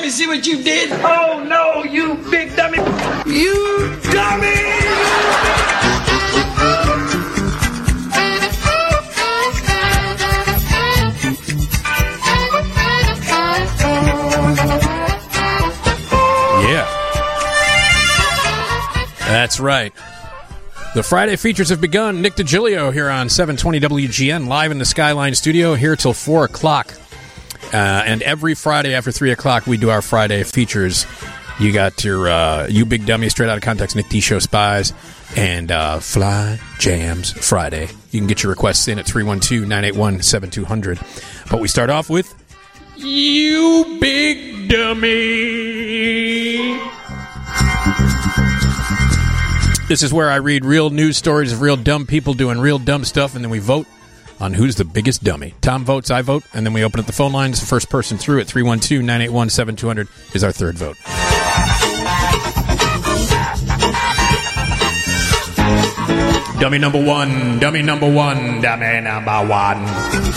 dummy, see what you did? Oh, no, you big dummy. You dummy! Yeah. That's right. The Friday features have begun. Nick DiGilio here on 720 WGN, live in the Skyline studio, here till 4 o'clock. And every Friday after 3 o'clock, we do our Friday features. You got your You Big Dummy, Straight Out of Context, Nick D. Show Spies, and Fly Jams Friday. You can get your requests in at 312-981-7200. But we start off with You Big Dummy. This is where I read real news stories of real dumb people doing real dumb stuff, and then we vote on who's the biggest dummy. Tom votes, I vote, and then we open up the phone lines. The first person through at 312-981-7200 is our third vote. Dummy number one, dummy number one, dummy number one.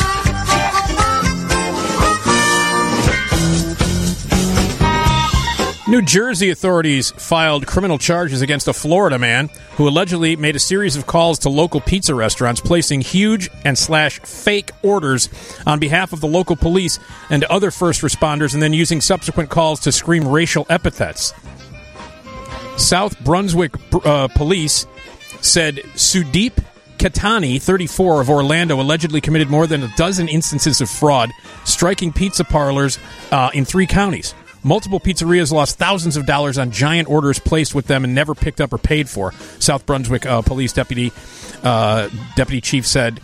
New Jersey authorities filed criminal charges against a Florida man who allegedly made a series of calls to local pizza restaurants, placing huge and /fake orders on behalf of the local police and other first responders, and then using subsequent calls to scream racial epithets. South Brunswick police said Sudeep Katani, 34, of Orlando, allegedly committed more than a dozen instances of fraud, striking pizza parlors in 3 counties. Multiple pizzerias lost thousands of dollars on giant orders placed with them and never picked up or paid for. South Brunswick police deputy chief said,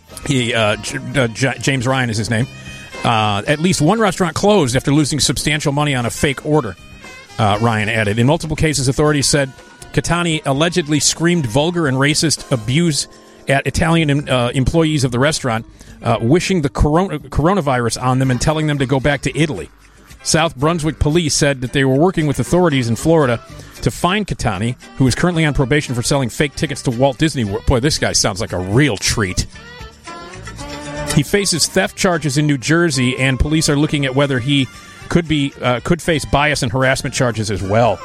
James Ryan is his name. At least one restaurant closed after losing substantial money on a fake order, Ryan added. In multiple cases, authorities said Katani allegedly screamed vulgar and racist abuse at Italian employees of the restaurant, wishing the coronavirus on them and telling them to go back to Italy. South Brunswick police said that they were working with authorities in Florida to find Katani, who is currently on probation for selling fake tickets to Walt Disney World. Boy, this guy sounds like a real treat. He faces theft charges in New Jersey, and police are looking at whether he could face bias and harassment charges as well.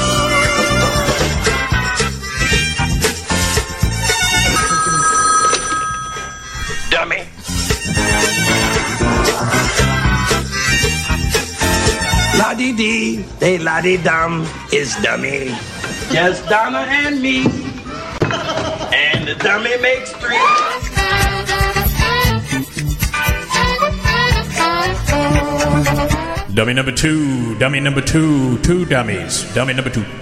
Dummy. La-dee-dee, they la-dee-dum is dummy. Just Donna and me. And the dummy makes 3. Dummy number 2, dummy number 2, 2 dummies. Dummy number 2.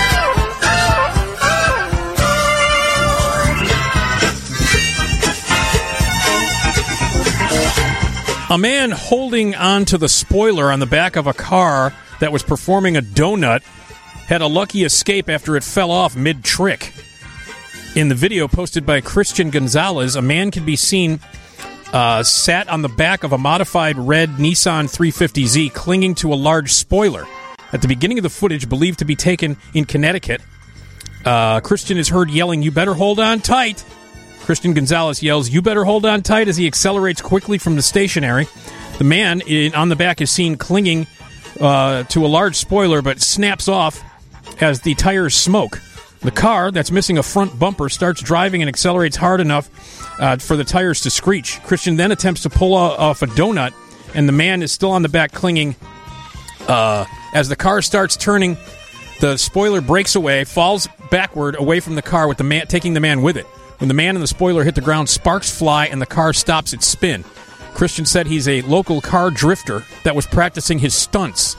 A man holding onto the spoiler on the back of a car that was performing a donut had a lucky escape after it fell off mid-trick. In the video posted by Christian Gonzalez, a man can be seen sat on the back of a modified red Nissan 350Z clinging to a large spoiler. At the beginning of the footage, believed to be taken in Connecticut, Christian is heard yelling, "You better hold on tight." Christian Gonzalez yells, "You better hold on tight," as he accelerates quickly from the stationary. The man on the back is seen clinging to a large spoiler, but snaps off as the tires smoke. The car, that's missing a front bumper, starts driving and accelerates hard enough for the tires to screech. Christian then attempts to pull off a donut, and the man is still on the back clinging. As the car starts turning, the spoiler breaks away, falls backward away from the car, with the man taking the man with it. When the man and the spoiler hit the ground, sparks fly and the car stops its spin. Christian said he's a local car drifter that was practicing his stunts.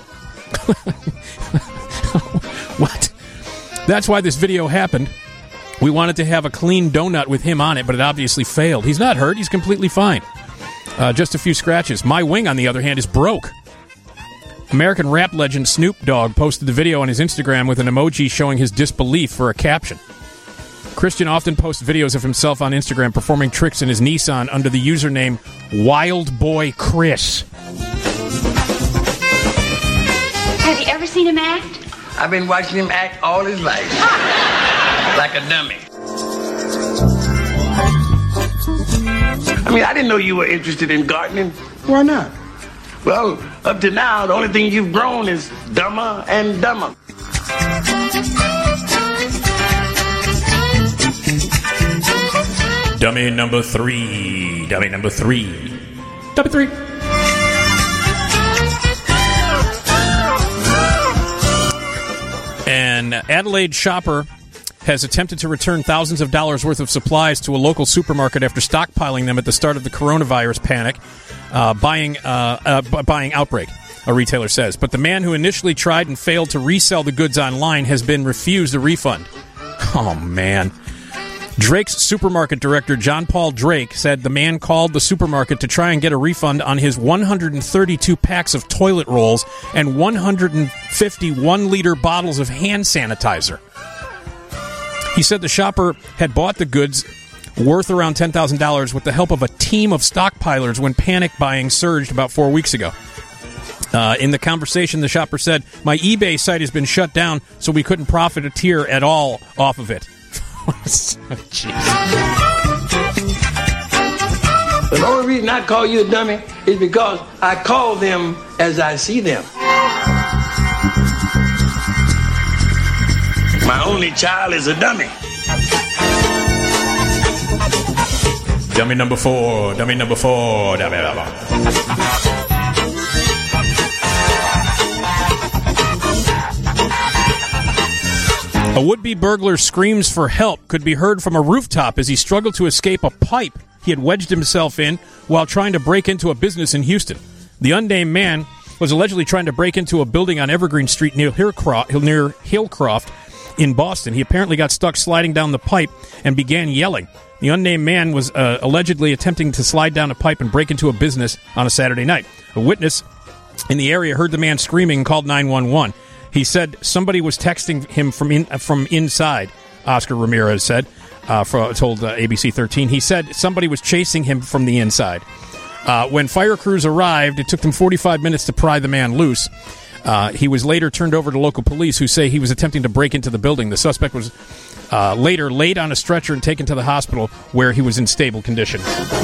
What? That's why this video happened. We wanted to have a clean donut with him on it, but it obviously failed. He's not hurt. He's completely fine. Just a few scratches. My wing, on the other hand, is broke. American rap legend Snoop Dogg posted the video on his Instagram with an emoji showing his disbelief for a caption. Christian often posts videos of himself on Instagram performing tricks in his Nissan under the username WildBoyChris. Have you ever seen him act? I've been watching him act all his life. Like a dummy. I mean, I didn't know you were interested in gardening. Why not? Well, up to now, the only thing you've grown is dumber and dumber. Dummy number 3. Dummy number 3. Dummy 3. An Adelaide shopper has attempted to return thousands of dollars worth of supplies to a local supermarket after stockpiling them at the start of the coronavirus panic buying outbreak, a retailer says. But the man who initially tried and failed to resell the goods online has been refused a refund. Oh, man. Drake's supermarket director, John Paul Drake, said the man called the supermarket to try and get a refund on his 132 packs of toilet rolls and 150 one-liter bottles of hand sanitizer. He said the shopper had bought the goods worth around $10,000 with the help of a team of stockpilers when panic buying surged about 4 weeks ago. In the conversation, the shopper said, "My eBay site has been shut down, so we couldn't profit a tear at all off of it." The only reason I call you a dummy is because I call them as I see them. My only child is a dummy. Dummy number 4. Dummy number 4. Dummy number 4. A would-be burglar screams for help could be heard from a rooftop as he struggled to escape a pipe he had wedged himself in while trying to break into a business in Houston. The unnamed man was allegedly trying to break into a building on Evergreen Street near Hillcroft in Boston. He apparently got stuck sliding down the pipe and began yelling. The unnamed man was allegedly attempting to slide down a pipe and break into a business on a Saturday night. A witness in the area heard the man screaming and called 911. He said somebody was texting him from inside, Oscar Ramirez said, told ABC 13. He said somebody was chasing him from the inside. When fire crews arrived, it took them 45 minutes to pry the man loose. He was later turned over to local police who say he was attempting to break into the building. The suspect was later laid on a stretcher and taken to the hospital where he was in stable condition.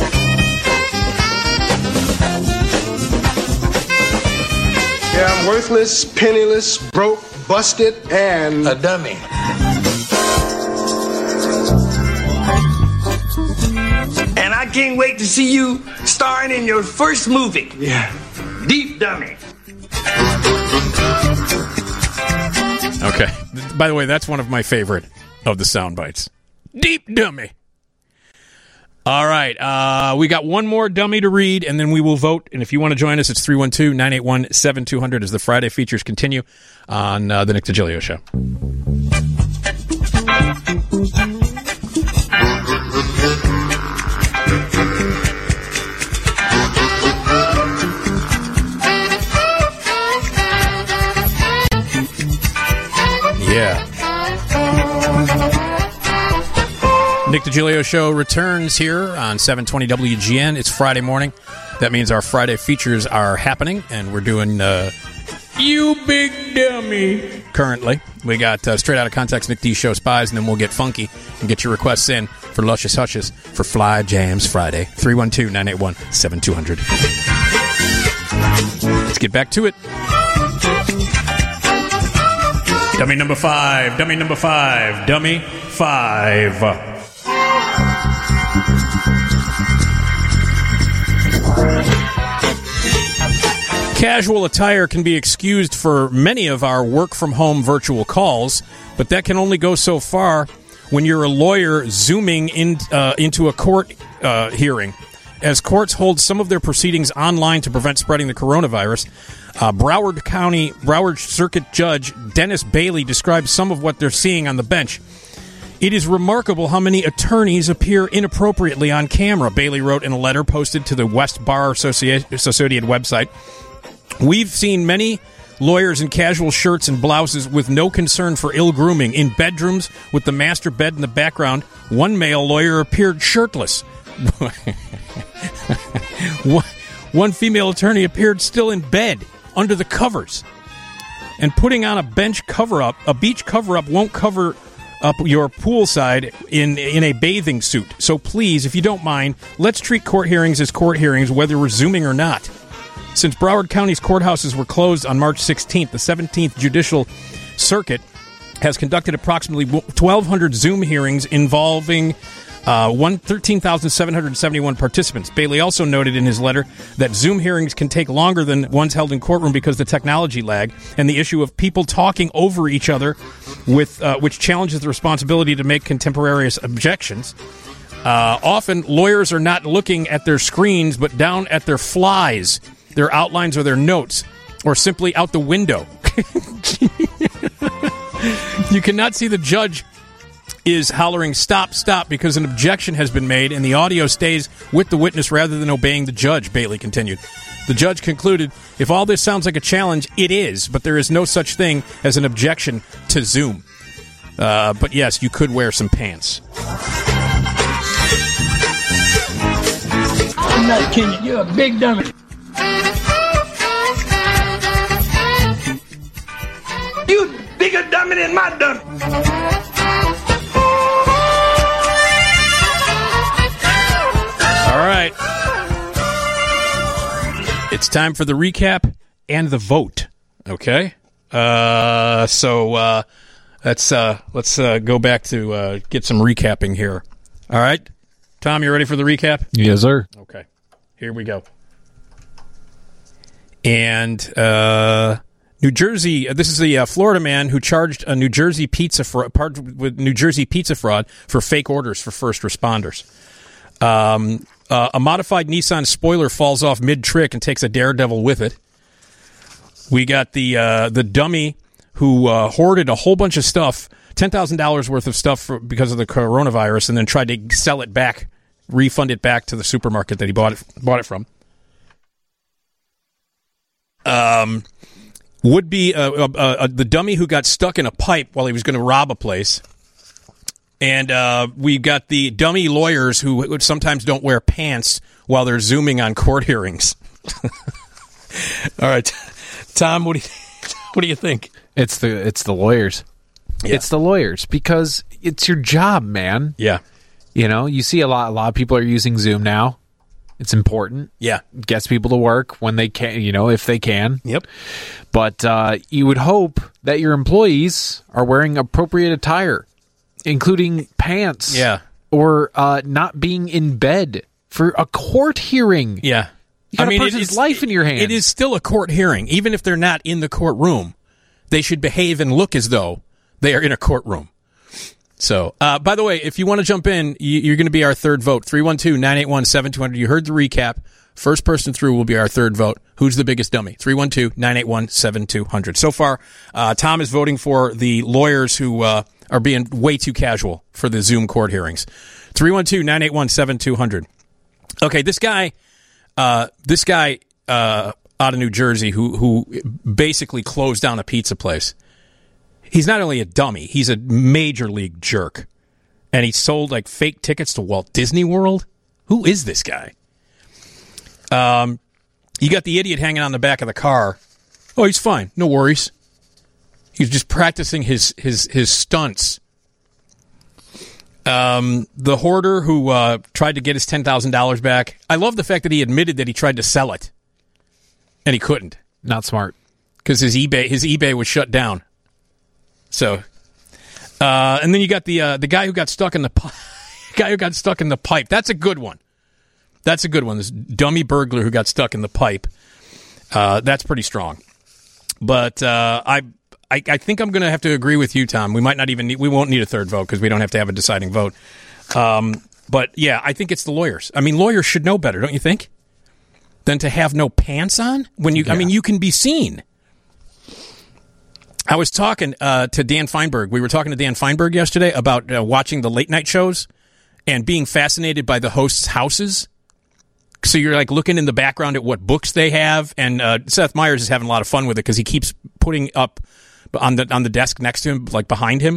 Yeah, I'm worthless, penniless, broke, busted, and a dummy. And I can't wait to see you starring in your first movie. Yeah. Deep Dummy. Okay. By the way, that's one of my favorite of the sound bites. Deep Dummy. All right, we got one more dummy to read, and then we will vote. And if you want to join us, it's 312-981-7200 as the Friday features continue on the Nick DiGilio Show. Yeah. Nick DiGilio Show returns here on 720 WGN. It's Friday morning. That means our Friday features are happening, and we're doing You Big Dummy currently. We got Straight Outta Context, Nick D Show Spies, and then we'll get funky and get your requests in for Luscious Hushes for Fly Jams Friday. 312-981-7200. Let's get back to it. Dummy number 5. Dummy number 5. Dummy 5. Casual attire can be excused for many of our work-from-home virtual calls, but that can only go so far when you're a lawyer zooming into a court hearing. As courts hold some of their proceedings online to prevent spreading the coronavirus, Broward Circuit Judge Dennis Bailey describes some of what they're seeing on the bench. It is remarkable how many attorneys appear inappropriately on camera, Bailey wrote in a letter posted to the West Bar Associated website. We've seen many lawyers in casual shirts and blouses with no concern for ill grooming. In bedrooms with the master bed in the background, one male lawyer appeared shirtless. One female attorney appeared still in bed under the covers. And putting on a beach cover-up won't cover up your poolside in a bathing suit. So please, if you don't mind, let's treat court hearings as court hearings, whether we're zooming or not. Since Broward County's courthouses were closed on March 16th, the 17th Judicial Circuit has conducted approximately 1,200 Zoom hearings involving 13,771 participants. Bailey also noted in his letter that Zoom hearings can take longer than ones held in courtroom because of the technology lag and the issue of people talking over each other, which challenges the responsibility to make contemporaneous objections. Often, lawyers are not looking at their screens, but down at their flies, their outlines or their notes, or simply out the window. You cannot see the judge is hollering, "Stop, stop," because an objection has been made and the audio stays with the witness rather than obeying the judge, Bailey continued. The judge concluded, "If all this sounds like a challenge, it is, but there is no such thing as an objection to Zoom." But yes, you could wear some pants. I'm not kidding. You're a big dummy. You bigger dummy than my dummy. All right. It's time for the recap and the vote. Okay? Let's go back to get some recapping here. All right? Tom, you ready for the recap? Yes, sir. Okay. Here we go. And New Jersey, this is the Florida man who charged a New Jersey pizza fraud for fake orders for first responders. A modified Nissan spoiler falls off mid-trick and takes a daredevil with it. We got the dummy who hoarded a whole bunch of stuff, $10,000 worth of stuff because of the coronavirus, and then tried to sell it back, refund it back to the supermarket that he bought it from. Would be the dummy who got stuck in a pipe while he was going to rob a place. And we got the dummy lawyers who sometimes don't wear pants while they're Zooming on court hearings. All right, Tom, what do you think? It's the lawyers. Yeah. It's the lawyers because it's your job, man. Yeah. You know, you see a lot of people are using Zoom now. It's important. Yeah. Gets people to work when they can, if they can. Yep. But you would hope that your employees are wearing appropriate attire, including pants. Yeah. Or not being in bed for a court hearing. Yeah. You got a person's life in your hands. It is still a court hearing. Even if they're not in the courtroom, they should behave and look as though they are in a courtroom. So, by the way, if you want to jump in, you're going to be our third vote. 312-981-7200. You heard the recap. First person through will be our third vote. Who's the biggest dummy? 312-981-7200. So far, Tom is voting for the lawyers who are being way too casual for the Zoom court hearings. 312-981-7200. Okay, this guy out of New Jersey who basically closed down a pizza place. He's not only a dummy, he's a major league jerk. And he sold like fake tickets to Walt Disney World. Who is this guy? You got the idiot hanging on the back of the car. Oh, he's fine. No worries. He's just practicing his stunts. The hoarder who tried to get his $10,000 back. I love the fact that he admitted that he tried to sell it. And he couldn't. Not smart. Because his eBay was shut down. So, and then you got the guy who got stuck in the pipe. That's a good one. That's a good one. This dummy burglar who got stuck in the pipe. That's pretty strong. But I think I'm going to have to agree with you, Tom. We might not even we won't need a third vote because we don't have to have a deciding vote. But yeah, I think it's the lawyers. I mean, lawyers should know better, don't you think? Than to have no pants on when you. Yeah. I mean, you can be seen. I was talking to Dan Feinberg. We were talking to Dan Feinberg yesterday about watching the late night shows and being fascinated by the hosts' houses. So you're like looking in the background at what books they have, and Seth Meyers is having a lot of fun with it because he keeps putting up on the desk next to him, like behind him.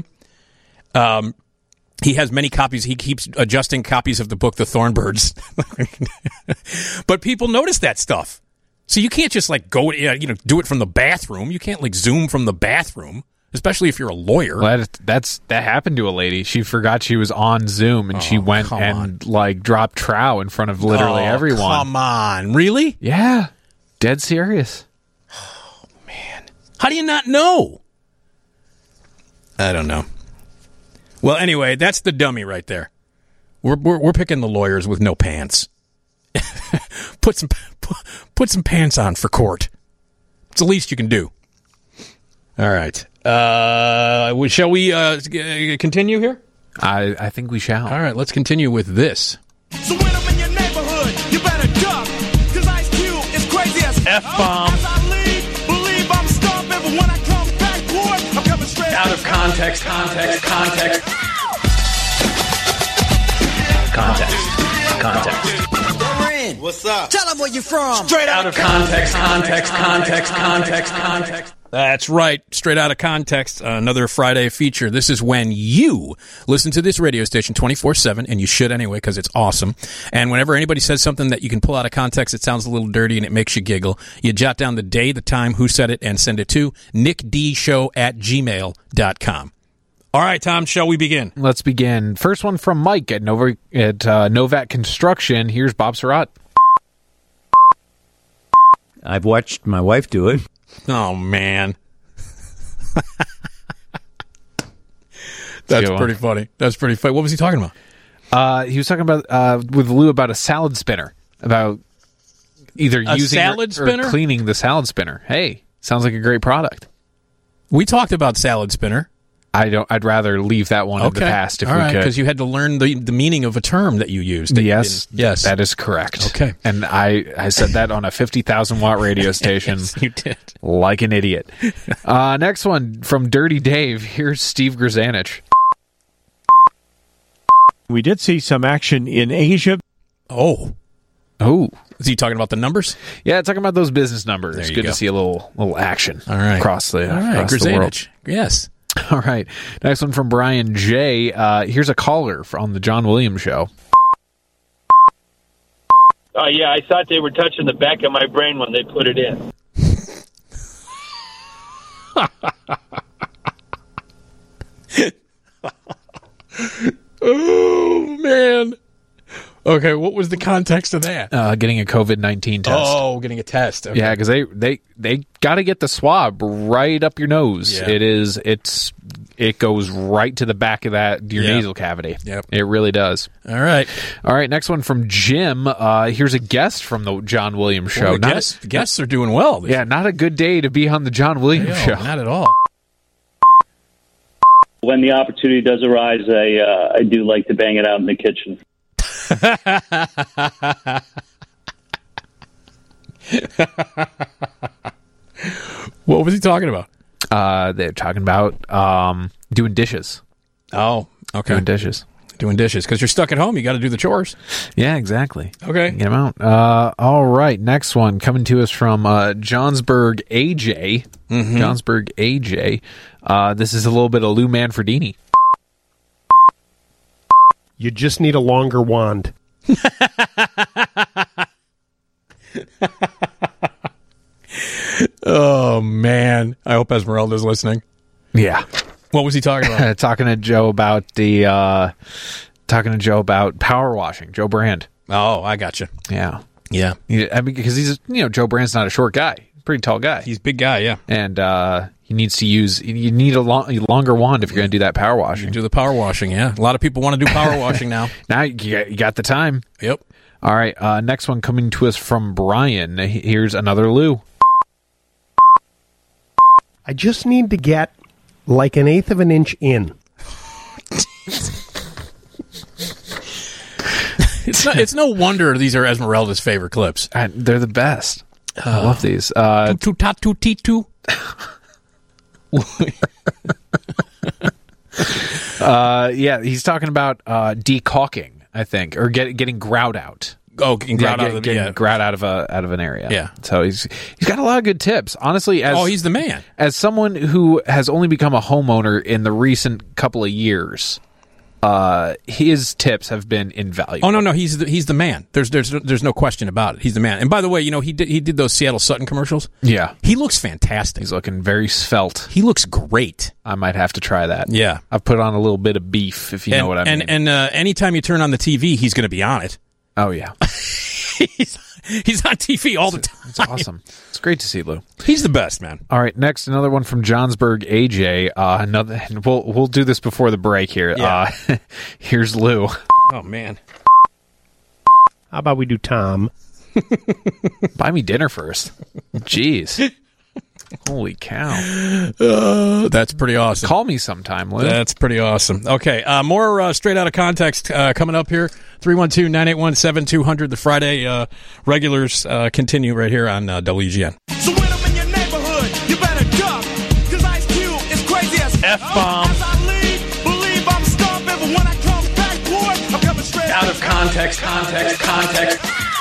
He has many copies. He keeps adjusting copies of the book The Thornbirds. But people notice that stuff. So you can't just like go, do it from the bathroom. You can't like Zoom from the bathroom, especially if you're a lawyer. Well, that happened to a lady. She forgot she was on Zoom, and she went and like dropped trow in front of literally everyone. Come on, really? Yeah. Dead serious. How do you not know? I don't know. Well, anyway, that's the dummy right there. We're picking the lawyers with no pants. Put some pants on for court. It's the least you can do. All right. Shall we continue here? I think we shall. All right, let's continue with this. So when I'm in your neighborhood, you better duck, 'cause Ice Cube is crazy as F-bomb. As I leave, believe I'm stomping, but when I come back, boy, I'm coming straight Out of context. What's up? Tell them where you from. Straight out of context. That's right. Straight out of context. Another Friday feature. This is when you listen to this radio station 24/7, and you should anyway because it's awesome. And whenever anybody says something that you can pull out of context, it sounds a little dirty and it makes you giggle, you jot down the day, the time, who said it, and send it to nickdshow@gmail.com. All right, Tom, shall we begin? Let's begin. First one from Mike at Novat Construction. Here's Bob Surratt. I've watched my wife do it. Oh, man. That's pretty funny. What was he talking about? He was talking about with Lou about a salad spinner, about either using salad spinner? or cleaning the salad spinner. Hey, sounds like a great product. We talked about salad spinner. I'd rather leave that one in the past if we could. Because you had to learn the meaning of a term that you used. Yes, yes, that is correct. Okay, and I said that on a 50,000 watt radio station. Yes, you did, like an idiot. Next one from Dirty Dave. Here's Steve Grzanich. We did see some action in Asia. Oh. Is he talking about the numbers? Yeah, talking about those business numbers. There you Good go. to see a little action. All right, across the world. Grzanich. Yes. All right. Next one from Brian J. Here's a caller on the John Williams Show. Yeah, I thought they were touching the back of my brain when they put it in. Oh, man. Okay, what was the context of that? Getting a COVID-19 test. Oh, getting a test. Okay. Yeah, because they got to get the swab right up your nose. Yeah. It goes right to the back of your nasal cavity. Yep. It really does. All right. Next one from Jim. Here's a guest from the John Williams Show. Well, the guests are doing well. Not a good day to be on the John Williams Show. Not at all. When the opportunity does arise, I do like to bang it out in the kitchen. What was he talking about? They're talking about doing dishes. Oh, okay. Doing dishes because you're stuck at home. You got to do the chores. Yeah, exactly. Okay. Get them out. All right. Next one coming to us from Johnsburg AJ. Mm-hmm. Johnsburg AJ. This is a little bit of Lou Manfredini. You just need a longer wand. Oh, man. I hope Esmeralda's listening. Yeah. What was he talking about? Talking to Joe about power washing. Joe Brand. Oh, I gotcha. Yeah. Yeah. I mean, because Joe Brand's not a short guy. Pretty tall guy. He's a big guy, yeah. And he needs to you need a longer wand if you're going to do that power washing. You do the power washing, yeah. A lot of people want to do power washing now. Now you got the time. Yep. All right. Next one coming to us from Brian. Here's another Lou. I just need to get like 1/8 of an inch in. It's no wonder these are Esmeralda's favorite clips. They're the best. I love these. Toot-toot-toot-toot. Yeah, he's talking about decaulking, I think, or getting grout out. Oh, getting grout out of grout out of an area. Yeah. So he's got a lot of good tips. Honestly, he's the man. As someone who has only become a homeowner in the recent couple of years, his tips have been invaluable. Oh no, he's the man. There's no question about it. He's the man. And by the way, he did those Seattle Sutton commercials. Yeah, he looks fantastic. He's looking very svelte. He looks great. I might have to try that. Yeah, I've put on a little bit of beef, if you know what I mean. And anytime you turn on the TV, he's going to be on it. Oh yeah, He's on TV all the time. It's awesome. It's great to see Lou. He's the best, man. All right, next, another one from Johnsburg AJ. We'll do this before the break here. Yeah. Here's Lou. Oh, man. How about we do Tom? Buy me dinner first. Jeez. Holy cow. That's pretty awesome. Call me sometime, Lou. That's pretty awesome. Okay, more Straight Out of Context coming up here. 312-981-7200. The Friday regulars continue right here on WGN. So when I'm in your neighborhood, you better duck, cause Ice Cube is crazy as F-bomb. As I leave, believe I'm stomping, but when I come back, boy, I'm coming straight Out of context. Context.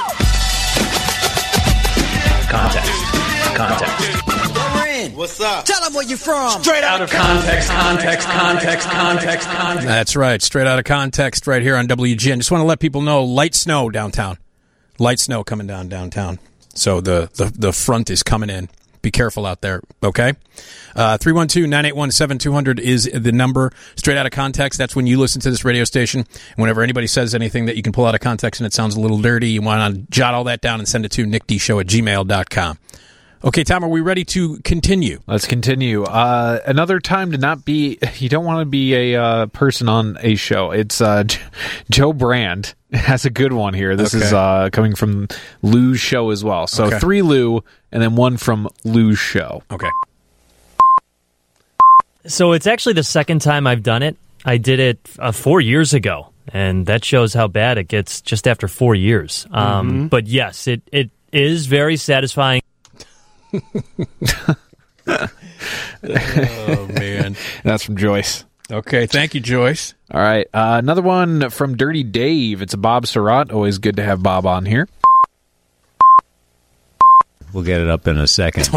What's up? Tell them where you're from. Straight out of context. That's right. Straight out of context right here on WGN. Just want to let people know, light snow downtown. Light snow coming downtown. So the front is coming in. Be careful out there, okay? 312-981-7200 is the number. Straight out of context, that's when you listen to this radio station. And whenever anybody says anything that you can pull out of context and it sounds a little dirty, you want to jot all that down and send it to nickdshow@gmail.com. Okay, Tom, are we ready to continue? Let's continue. Another time to not be... You don't want to be a person on a show. It's Joe Brand has a good one here. This is coming from Lou's show as well. So 3 Lou, and then 1 from Lou's show. Okay. So it's actually the second time I've done it. I did it 4 years ago, and that shows how bad it gets just after 4 years. But yes, it is very satisfying. Oh, man. That's from Joyce. Okay, thank you, Joyce. All right, another one from Dirty Dave. It's a Bob Surratt. Always good to have Bob on here. We'll get it up in a second.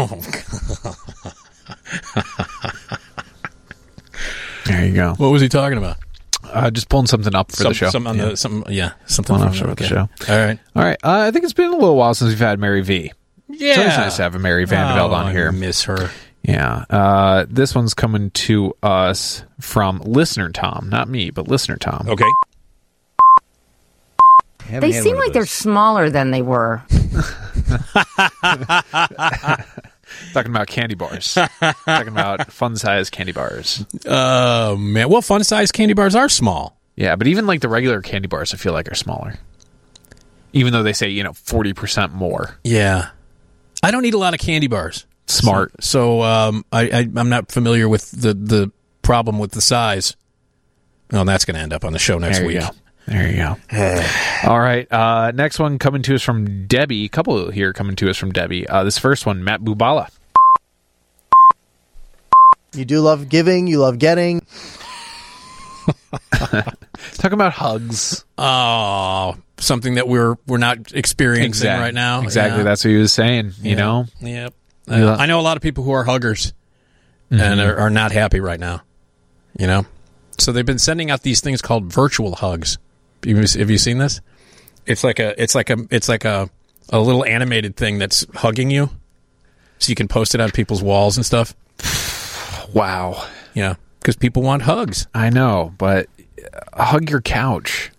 There you go. What was he talking about? Just pulling something up for the show. Something from the show. All right. I think it's been a little while since we've had Mary V. Yeah. It's always nice to have a Mary Vandeveld on here. I miss her. Yeah. This one's coming to us from listener Tom. Not me, but listener Tom. Okay. They seem like they're smaller than they were. Talking about candy bars. Talking about fun-sized candy bars. Oh, man. Well, fun-sized candy bars are small. Yeah, but even like the regular candy bars, I feel like are smaller. Even though they say, 40% more. Yeah. I don't eat a lot of candy bars. Smart. So I'm not familiar with the problem with the size. Well, that's going to end up on the show next week. There you go. All right. Next one coming to us from Debbie. A couple here coming to us from Debbie. This first one, Matt Bubala. You do love giving. You love getting. Talking about hugs. Oh, something that we're not experiencing right now. Exactly. Yeah. That's what he was saying, you know? Yep. I know a lot of people who are huggers and are not happy right now, So they've been sending out these things called virtual hugs. Have you seen this? It's like a little animated thing that's hugging you, so you can post it on people's walls and stuff. Wow. Yeah, because people want hugs. I know, but hug your couch.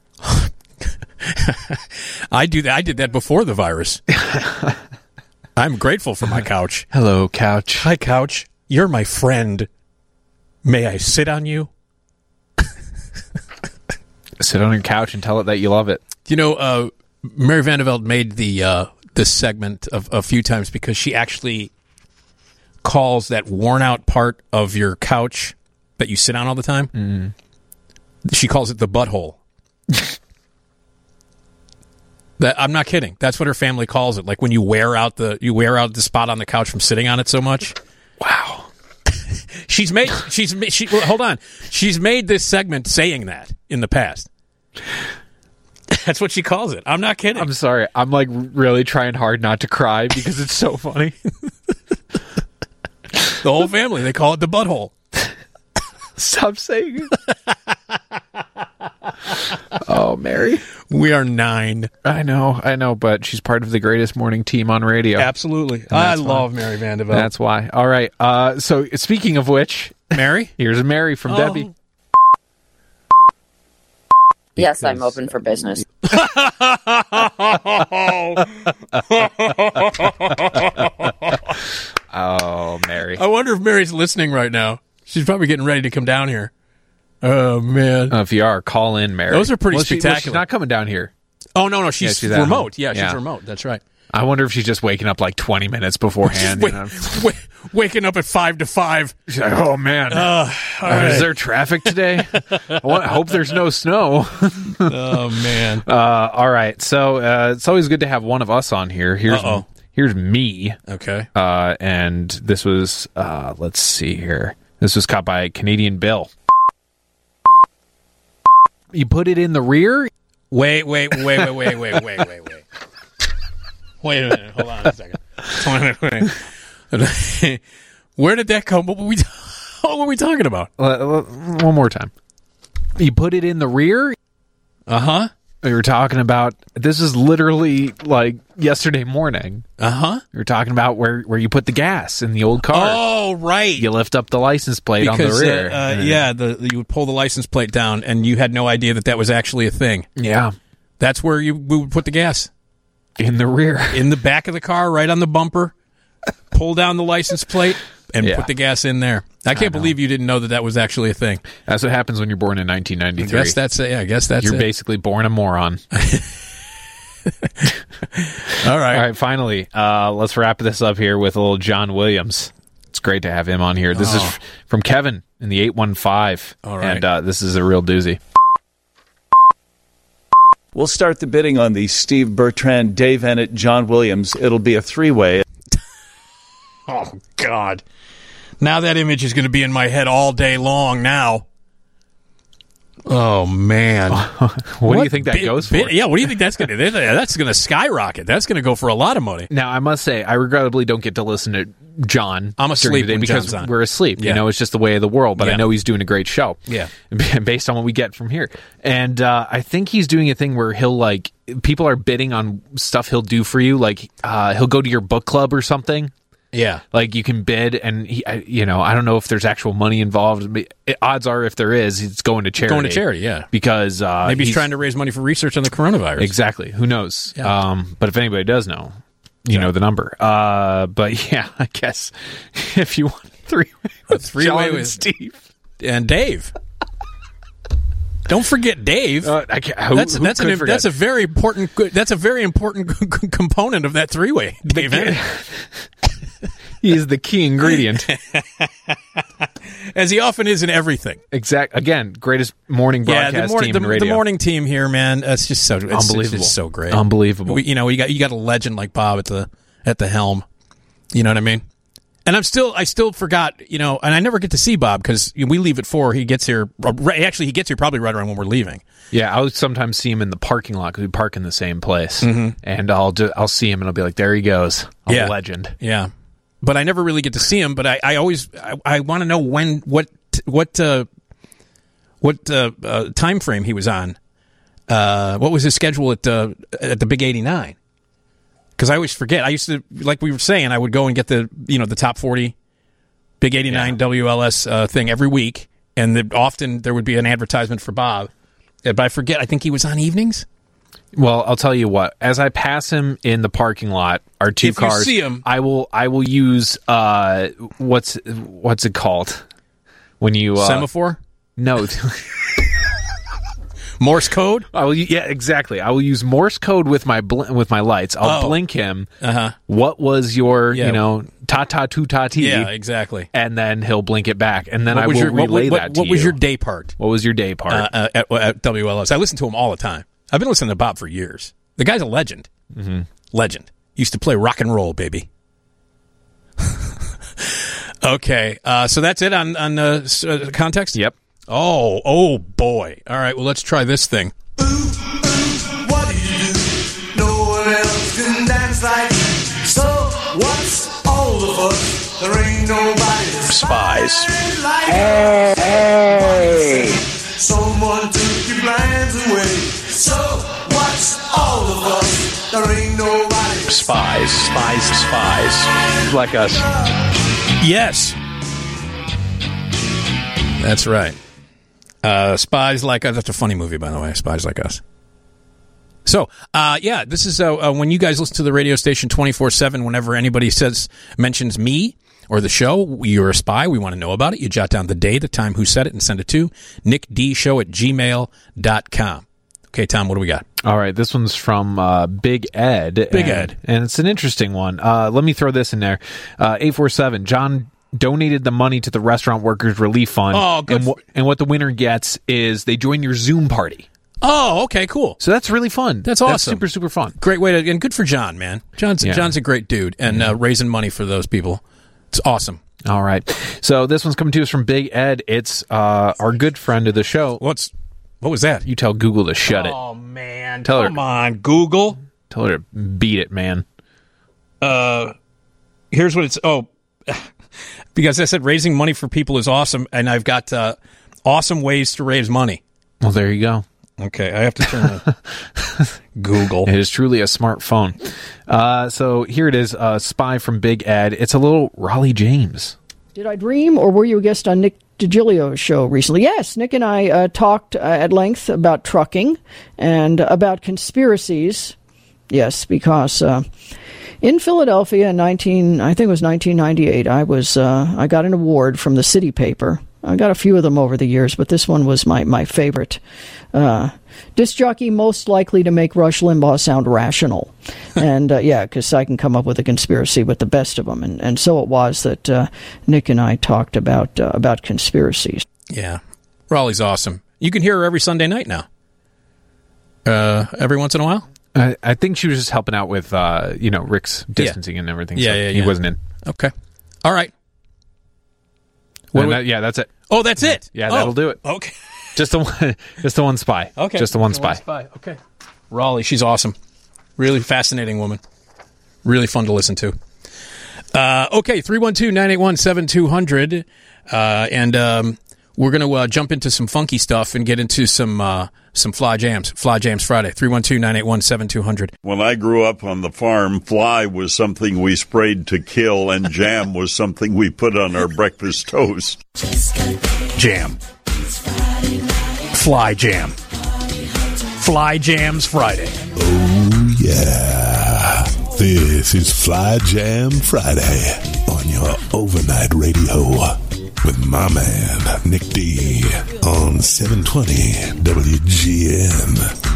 I do that. I did that before the virus. I'm grateful for my couch. Hello, couch. Hi, couch. You're my friend. May I sit on you? Sit on your couch and tell it that you love it. Mary Vandeveld made this segment a few times because she actually calls that worn out part of your couch that you sit on all the time. She calls it the butthole. I'm not kidding. That's what her family calls it. Like when you wear out the spot on the couch from sitting on it so much. Wow. Hold on. She's made this segment saying that in the past. That's what she calls it. I'm not kidding. I'm sorry. I'm like really trying hard not to cry because it's so funny. The whole family, they call it the butthole. Stop saying it. Oh, Mary. We are 9. I know, but she's part of the greatest morning team on radio. Absolutely. I love Mary Vandeveld. That's why. All right. So speaking of which, Mary? Here's a Mary from Debbie. Yes, I'm open for business. Oh, Mary. I wonder if Mary's listening right now. She's probably getting ready to come down here. Oh, man. If you are, call in, Mary. Those are pretty spectacular. She's not coming down here. Oh, no, she's at remote. home. Yeah, she's remote. That's right. I wonder if she's just waking up like 20 minutes beforehand. Waking up at 5 to 5. She's like, oh, man. Is there traffic today? I hope there's no snow. Oh, man. All right. So it's always good to have one of us on here. Here's me. Okay. And this was, let's see here. This was caught by Canadian Bill. You put it in the rear? Wait. Wait a minute. Hold on a second. Where did that come? What were we talking about? One more time. You put it in the rear? Uh-huh. We were talking about, this is literally like yesterday morning. Uh-huh. We were talking about where you put the gas in the old car. Oh, right. You lift up the license plate on the rear. You would pull the license plate down, and you had no idea that was actually a thing. Yeah. That's where we would put the gas. In the rear. In the back of the car, right on the bumper. Pull down the license plate and put the gas in there. I can't believe you didn't know that was actually a thing. That's what happens when you're born in 1993. I guess that's You're basically born a moron. All right. Finally, let's wrap this up here with a little John Williams. It's great to have him on here. This is from Kevin in the 815. All right. And this is a real doozy. We'll start the bidding on the Steve Bertrand, Dave Ennett, John Williams. It'll be a three-way. Oh, God. Now that image is going to be in my head all day long now. Oh, man. What do you think that goes for? Yeah, what do you think that's going to do? That's going to skyrocket. That's going to go for a lot of money. Now, I must say, I regrettably don't get to listen to John. I'm asleep when because John's on. We're asleep. Yeah. You know, it's just the way of the world. But I know he's doing a great show. Yeah. Based on what we get from here. And I think he's doing a thing where he'll, like, people are bidding on stuff he'll do for you. Like, he'll go to your book club or something. Yeah. Like, you can bid, and, I don't know if there's actual money involved. Odds are, if there is, it's going to charity. Going to charity, yeah. Because maybe he's trying to raise money for research on the coronavirus. Exactly. Who knows? Yeah. But if anybody does know, you know the number. But, yeah, I guess if you want a three-way with Steve and Dave. Don't forget Dave. That's a very important. That's a very important component of that three-way. Dave. He is the key ingredient, as he often is in everything. Again, greatest morning broadcast team in radio. The morning team here, man. It's just so unbelievable. It's just so great. Unbelievable. You got a legend like Bob at the helm. You know what I mean? And I still forgot, and I never get to see Bob because we leave at 4. He gets here. Actually, he gets here probably right around when we're leaving. Yeah, I'll sometimes see him in the parking lot because we park in the same place, and I'll see him and I'll be like, there he goes, a legend. Yeah, but I never really get to see him. But I always want to know what time frame he was on. What was his schedule at the Big 89? Because I always forget. I used to, like we were saying, I would go and get the top 40 Big 89 WLS thing every week, and often there would be an advertisement for Bob. But I forget. I think he was on evenings. Well, I'll tell you what. As I pass him in the parking lot, our two cars, you see him, I will use what's it called when you semaphore? No. Morse code? Exactly. I will use Morse code with my lights. I'll blink him. What was your, ta-ta-tu-ta-ti? Yeah, exactly. And then he'll blink it back. And then I will relay that to you. What was your day part? What was your day part? At WLS. I listen to him all the time. I've been listening to Bob for years. The guy's a legend. Mm-hmm. Legend. Used to play rock and roll, baby. Okay. So that's it on context? Yep. Oh boy. All right, well, let's try this thing. What do you do? No one else can dance like you. So what's all of us? There ain't nobody Spies. like Hey. Someone took your plans away. So what's all of us? There ain't nobody Spies. Like us. Yes. That's right. Spies Like Us. That's a funny movie, by the way. Spies Like Us. So, this is when you guys listen to the radio station 24/7, whenever anybody mentions me or the show, you're a spy. We want to know about it. You jot down the day, the time, who said it, and send it to nickdshow@gmail.com. Okay, Tom, what do we got? All right, this one's from Big Ed. Ed. And it's an interesting one. Let me throw this in there. 847, John donated the money to the Restaurant Workers Relief Fund. Oh, good. And what the winner gets is they join your Zoom party. Oh, okay, cool. So that's really fun. That's awesome. That's super, super fun. Great way to, and good for John, man. John's a great dude, and raising money for those people. It's awesome. All right. So this one's coming to us from Big Ed. It's our good friend of the show. What was that? You tell Google to shut it. Oh, man. Come on, Google. Tell her to beat it, man. Here's what it's... Oh, because I said raising money for people is awesome, and I've got awesome ways to raise money. Well, there you go. Okay, I have to turn to Google. It is truly a smartphone. So here it is, Spy from Big Ed. It's a little Raleigh James. Did I dream, or were you a guest on Nick DiGilio's show recently? Yes, Nick and I talked at length about trucking and about conspiracies. Yes, because in Philadelphia in 1998, I got an award from the city paper. I got a few of them over the years, but this one was my favorite. Disc jockey most likely to make Rush Limbaugh sound rational. And, because I can come up with a conspiracy with the best of them. And so it was that Nick and I talked about conspiracies. Yeah. Raleigh's awesome. You can hear her every Sunday night now. Every once in a while? I think she was just helping out with, Rick's distancing and everything. He wasn't in. Okay. All right. That's it. Oh, that's it? Yeah, that'll do it. Okay. Just the one spy. Okay. Just the one spy. Okay. Raleigh, she's awesome. Really fascinating woman. Really fun to listen to. Okay, 312-981-7200. And we're going to jump into some funky stuff and get into some Fly Jams. Fly Jams Friday, 312-981-7200. When I grew up on the farm, fly was something we sprayed to kill, and jam was something we put on our breakfast toast. Jam. Fly Jam. Fly Jams Friday. Oh, yeah. This is Fly Jam Friday on your overnight radio with my man, Nick D, on 720 WGN.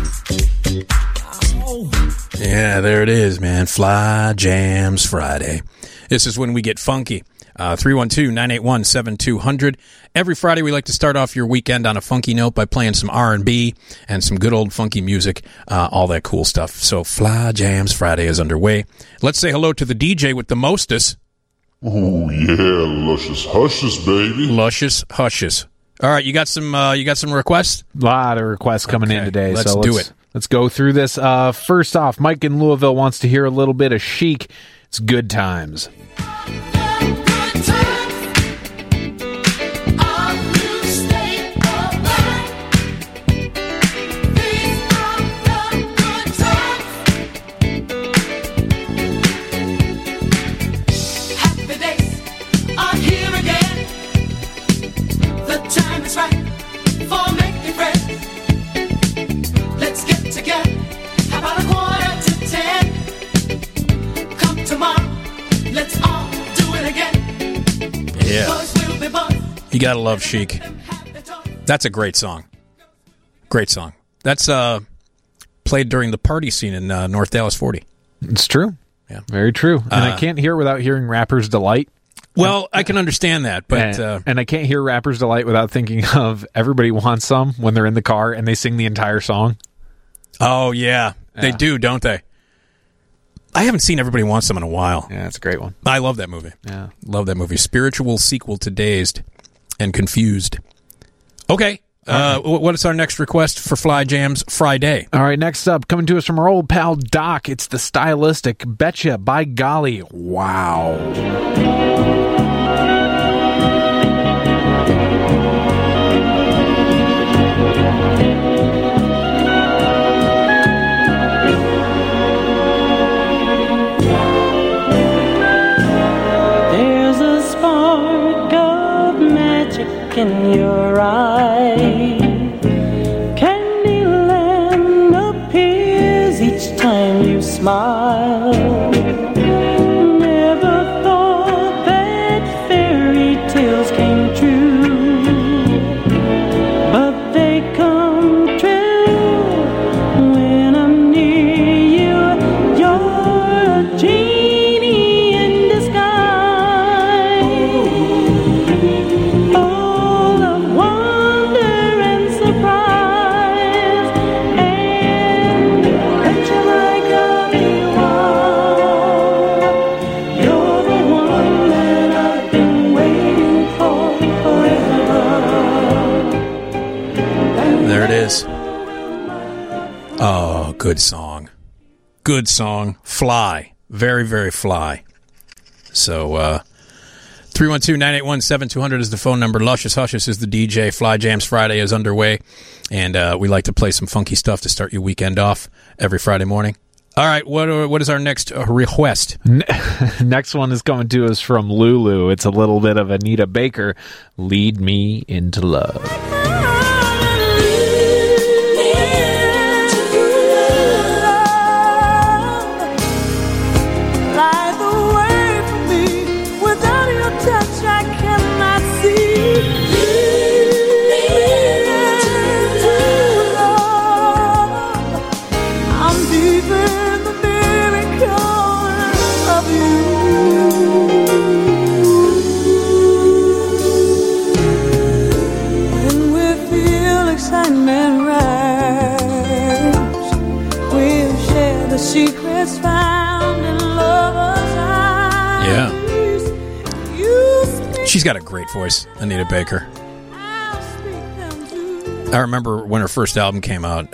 Yeah, there it is, man. Fly Jams Friday. This is when we get funky. 312-981-7200. Every Friday we like to start off your weekend on a funky note by playing some R&B and some good old funky music, all that cool stuff. So Fly Jams Friday is underway. Let's say hello to the DJ with the mostest. Oh yeah, luscious hushes, baby. Luscious hushes. All right, you got some requests? A lot of requests coming in today. Let's do it. Let's go through this. First off, Mike in Louisville wants to hear a little bit of Chic. It's Good Times. You gotta love Chic. That's a great song. Great song. That's played during the party scene in North Dallas 40. It's true. Yeah, very true. And I can't hear without hearing Rapper's Delight. Well, I can understand that, but and I can't hear Rapper's Delight without thinking of Everybody Wants Some when they're in the car and they sing the entire song. Oh yeah, they do, don't they? I haven't seen Everybody Wants Some in a while. Yeah, it's a great one. I love that movie. Yeah, love that movie. Spiritual sequel to Dazed and Confused. Okay. What is our next request for Fly Jams Friday? All right, next up, coming to us from our old pal Doc, it's the stylistic Betcha by Golly. Wow. There's a spark of magic in your eye. Candyland appears. good song. Good song. Fly. Very, very fly. So, 312-981-7200 is the phone number. Luscious Hushes is the DJ. Fly Jams Friday is underway. And we like to play some funky stuff to start your weekend off every Friday morning. All right, what is our next request? Next one is coming to us from Lulu. It's a little bit of Anita Baker, Lead Me Into Love. Secrets found in lovers' eyes. Yeah. She's got a great voice, Anita Baker. I remember when her first album came out.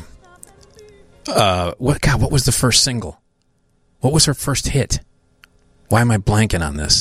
What was the first single? What was her first hit? Why am I blanking on this?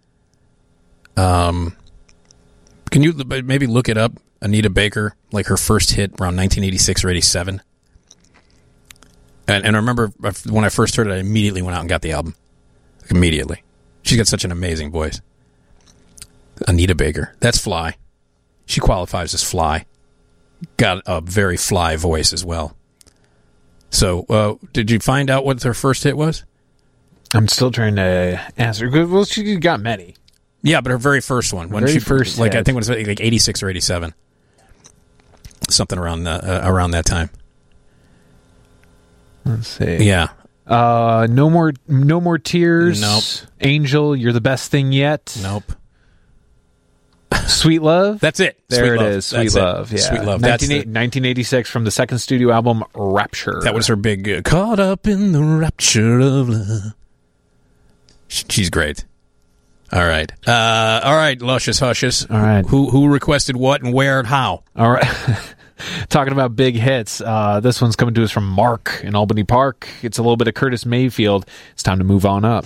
Can you maybe look it up? Anita Baker, like her first hit around 1986 or 87. And I remember when I first heard it, I immediately went out and got the album. Like, immediately. She's got such an amazing voice. Anita Baker. That's fly. She qualifies as fly. Got a very fly voice as well. So, did you find out what her first hit was? I'm still trying to answer. Well, she got many. Yeah, but her very first one. When she first, like, I think it was like 86 or 87. Something around that time. Let's see. Yeah. No more tears. Nope. Angel, you're the best thing yet. Nope. Sweet Love. That's it. There it is. Sweet Love. Yeah. Sweet Love. 1986 from the second studio album Rapture. That was her big caught up in the rapture of love. She's great. All right. All right, Luscious Hushes. All right. Who requested what and where and how? All right. Talking about big hits, this one's coming to us from Mark in Albany Park. It's a little bit of Curtis Mayfield. It's time to move on up.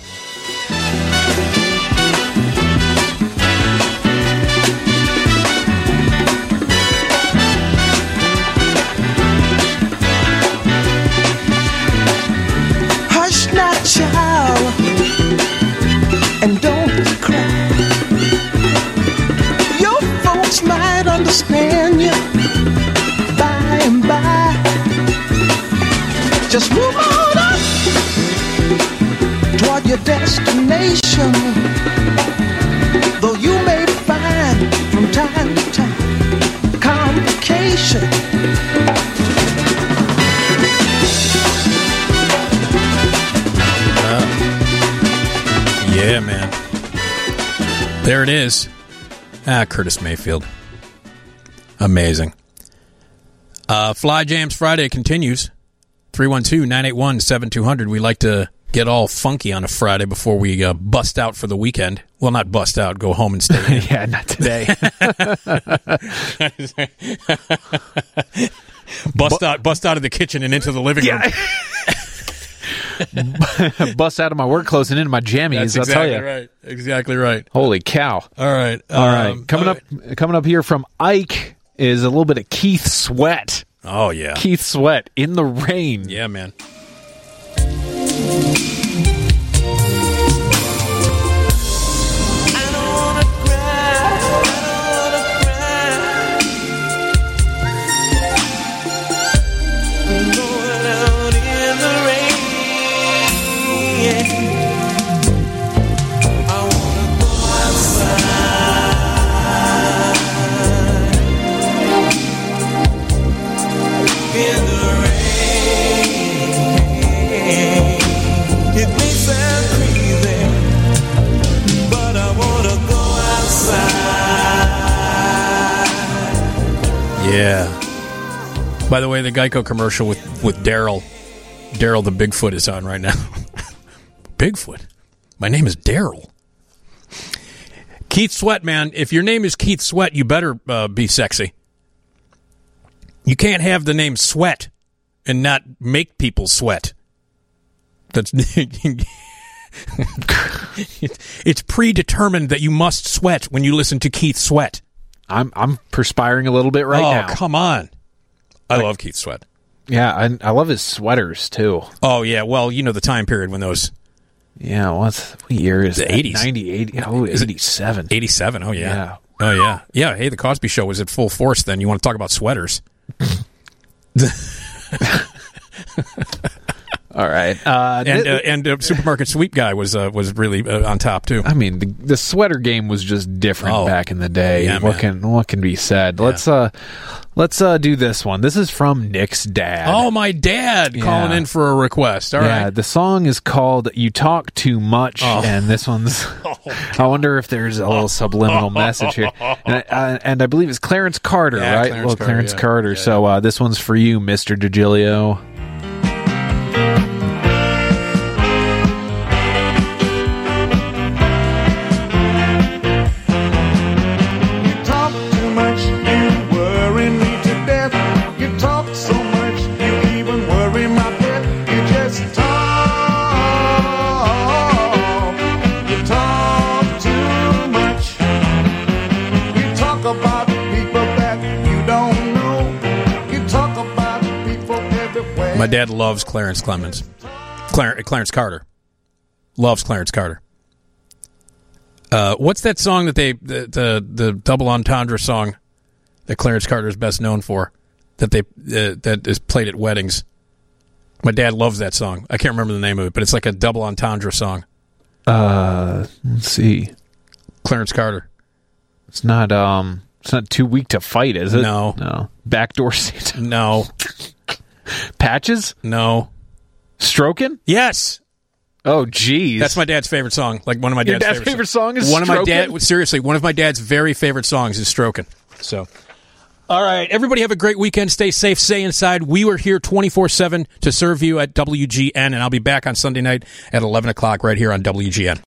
Hush now, child, and don't cry. Your folks might understand you by and by. Just move on up toward your destination. Though you may find from time to time complication. Yeah, man. There it is. Curtis Mayfield. Amazing. Fly Jams Friday continues. 312-981-7200. We like to get all funky on a Friday before we bust out for the weekend. Well, not bust out, go home and stay in. Yeah, not today. Bust out of the kitchen and into the living room. Bust out of my work clothes and into my jammies. That's I'll tell you. Right. Exactly right. Holy cow! All right. Coming up here from Ike is a little bit of Keith Sweat. Oh yeah, Keith Sweat, In the Rain. Yeah, man. Yeah. By the way, the Geico commercial with Daryl the Bigfoot is on right now. Bigfoot? My name is Daryl. Keith Sweat, man. If your name is Keith Sweat, you better be sexy. You can't have the name Sweat and not make people sweat. That's it's predetermined that you must sweat when you listen to Keith Sweat. I'm perspiring a little bit now. Oh, come on. I love Keith Sweat. Yeah, I love his sweaters, too. Oh, yeah. Well, you know the time period when those... Yeah, what year is the that? 80s. 98. Oh, 87. 87, oh, yeah. Oh, yeah. Yeah, hey, the Cosby Show was at full force then. You want to talk about sweaters. All right. And Supermarket Sweep guy was really on top, too. I mean, the sweater game was just different back in the day. Yeah, what can be said? Yeah. Let's do this one. This is from Nick's dad. Oh, my dad calling in for a request. All right. The song is called "You Talk Too Much," and this one's. I wonder if there's a little subliminal message here. And I believe it's Clarence Carter, right? Clarence Carter. Yeah. So this one's for you, Mr. DiGilio. My dad loves Clarence Clemens. Clarence Carter. Loves Clarence Carter. What's that song that the double entendre song that Clarence Carter is best known for that is played at weddings? My dad loves that song. I can't remember the name of it, but it's like a double entendre song. Let's see. Clarence Carter. It's not Too Weak to Fight, is it? No. Backdoor Santa. No. Patches? No. Strokin'? Yes. Oh, geez. That's my dad's favorite song. Like one of my dad's favorite song is one Strokin'? Seriously, one of my dad's very favorite songs is Strokin'. So, all right, everybody have a great weekend. Stay safe, stay inside. We were here 24/7 to serve you at WGN, and I'll be back on Sunday night at 11 o'clock right here on WGN.